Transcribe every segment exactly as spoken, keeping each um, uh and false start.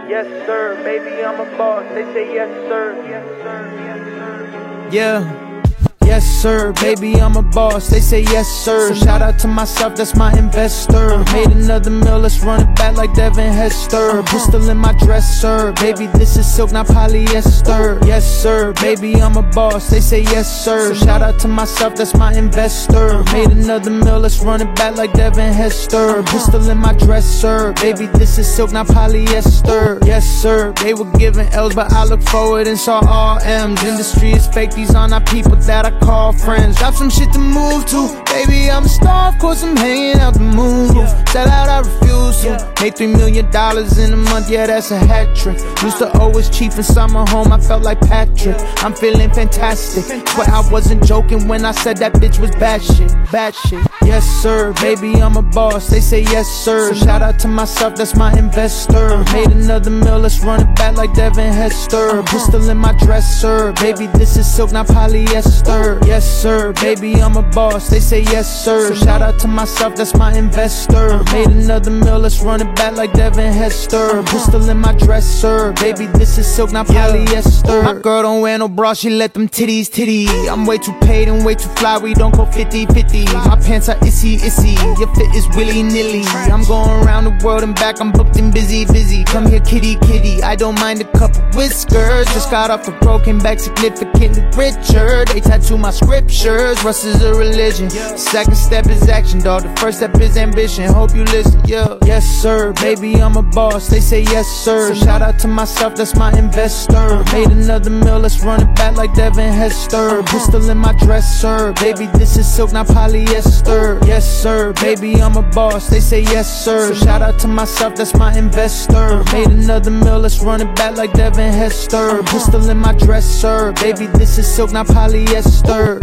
Yes, sir, baby, I'm a boss. They say yes, sir. Yes, sir. Yes, sir. Yeah. Yes sir, baby I'm a boss, they say yes sir. Shout out to myself, that's my investor. Made another meal, let's run it back like Devin Hester. Pistol in my dresser, baby this is silk, not polyester. Yes sir, baby I'm a boss, they say yes sir. Shout out to myself, that's my investor. Made another meal, let's run it back like Devin Hester. Pistol in my dresser, baby this is silk, not polyester. Yes sir, they were giving L's but I look forward and saw all M's. Industry is fake, these are not people that I call friends. Drop some shit to move to. Baby, I'm a star, of course I'm hanging out the moon roof. Sell out, I refuse to. Made three million dollars in a month, yeah, that's a hat trick. Used to always cheat in summer home, I felt like Patrick. I'm feeling fantastic. Swear I wasn't joking when I said that bitch was bad shit. Bad shit. Yes, sir, baby, I'm a boss. They say yes, sir. Shout out to myself, that's my investor. Made another meal, let's run it back like Devin Hester. Pistol in my dresser. Baby, this is silk, not polyester. Yes sir, baby I'm a boss, they say yes sir. Shout out to myself, that's my investor. Made another meal, let's run it back like Devin Hester. Pistol in my dresser, baby this is silk, not polyester. My girl don't wear no bra, she let them titties titty. I'm way too paid and way too fly, we don't go fifty fifty. My pants are issy issy, your fit is willy nilly. I'm going around the world and back, I'm booked and busy busy. Come here kitty kitty, I don't mind a couple whiskers. Just got off the road, came back significantly richer. They tattoo my scriptures, Russ is a religion. Second step is action, dog. The first step is ambition. Hope you listen, yeah. Yes, sir, baby, I'm a boss. They say yes, sir. Shout out to myself, that's my investor. Made another meal, let's run it back like Devin Hester. Pistol in my dresser. Baby, this is silk, not polyester. Yes, sir, baby, I'm a boss. They say yes, sir. Shout out to myself, that's my investor. Made another meal, let's run it back like Devin Hester. Pistol in my dresser. Baby, this is silk, not polyester.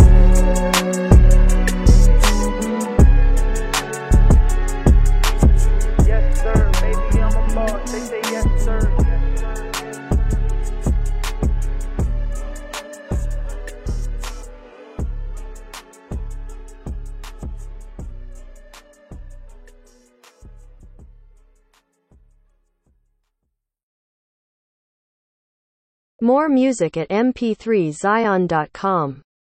Yes, sir, baby, I'm a boss. They say yes, sir. More music at m p three zion dot com.